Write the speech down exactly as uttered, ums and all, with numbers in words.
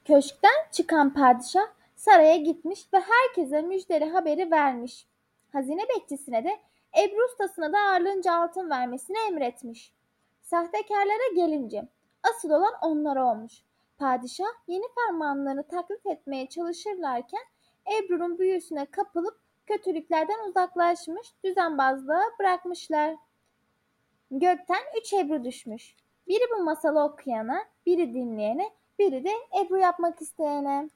Köşkten çıkan padişah saraya gitmiş ve herkese müjdeli haberi vermiş. Hazine bekçisine de Ebru ustasına da ağırlığınca altın vermesini emretmiş. Sahtekarlara gelince asıl olan onlar olmuş. Padişah yeni fermanlarını taklit etmeye çalışırlarken Ebru'nun büyüsüne kapılıp kötülüklerden uzaklaşmış, düzenbazlığa bırakmışlar. Gökten üç Ebru düşmüş. Biri bu masalı okuyana, biri dinleyene, biri de Ebru yapmak isteyene.